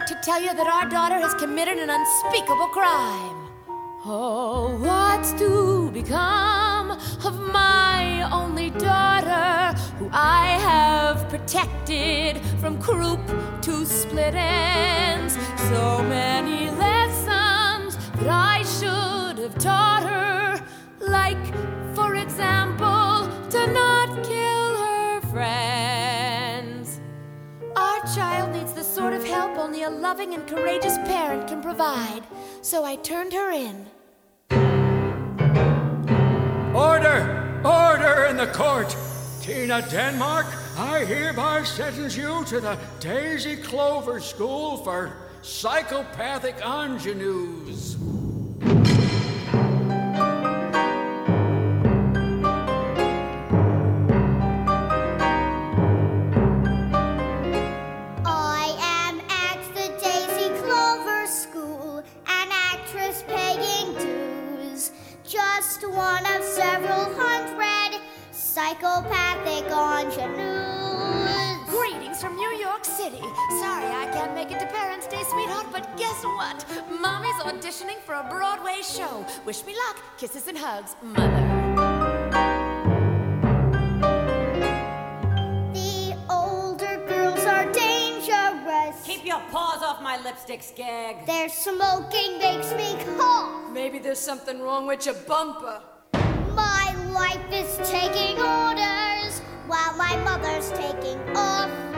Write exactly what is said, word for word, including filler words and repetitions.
wrote to tell you that our daughter has committed an unspeakable crime. Oh, what's to become of my only daughter, who I have protected from croup to split ends? So many lessons that I should have taught her, like, for example, to not kill her friends. Our child needs the sort of help only a loving and courageous parent can provide, so I turned her in. Order! Order in the court! Tina Denmark, I hereby sentence you to the Daisy Clover School for psychopathic ingenues. I am at the Daisy Clover School, an actress paying dues. Just one of several hundred psychopathic ingenues. Greetings from New York City. Sorry I can't make it to Parents' Day, sweetheart, but guess what? Mommy's auditioning for a Broadway show. Wish me luck. Kisses and hugs, Mother. The older girls are dangerous. Keep your paws off my lipstick, Skag. Their smoking makes me cough. Maybe there's something wrong with your bumper. My life is taking orders while my mother's taking off.